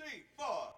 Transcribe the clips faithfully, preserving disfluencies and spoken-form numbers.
three, four.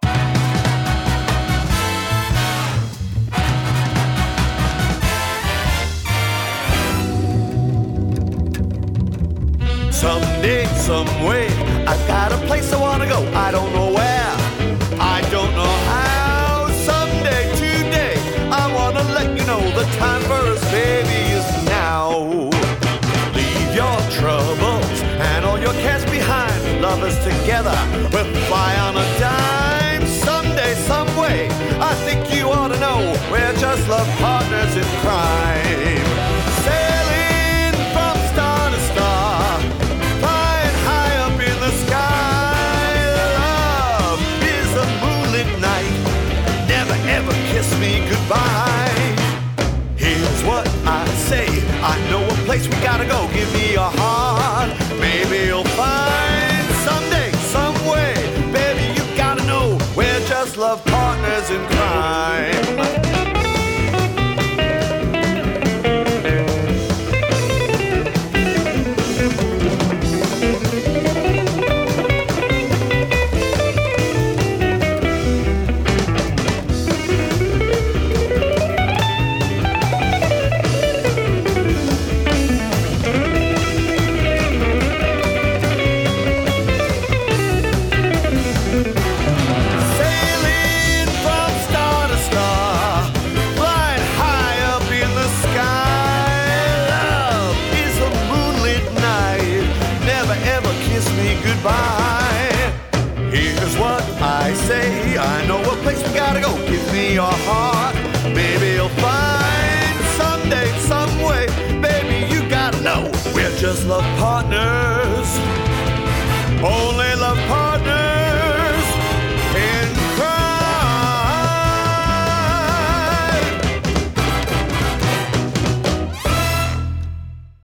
Someday, someway, I've got a place I wanna go. I don't know where, I don't know how. Someday, today, I wanna let you know the time for us, baby, is now. Leave your troubles and all your cares behind. Love us together, we'll fly on a dime. Someday, someway, I think you ought to know we're just love partners in crime. Sailing from star to star, flying high up in the sky. Love is a moonlit night, never ever kiss me goodbye. Here's what I say, I know a place we gotta go. Give me your heart, maybe you'll find someday, some way. Baby, you gotta know we're just love partners in crime.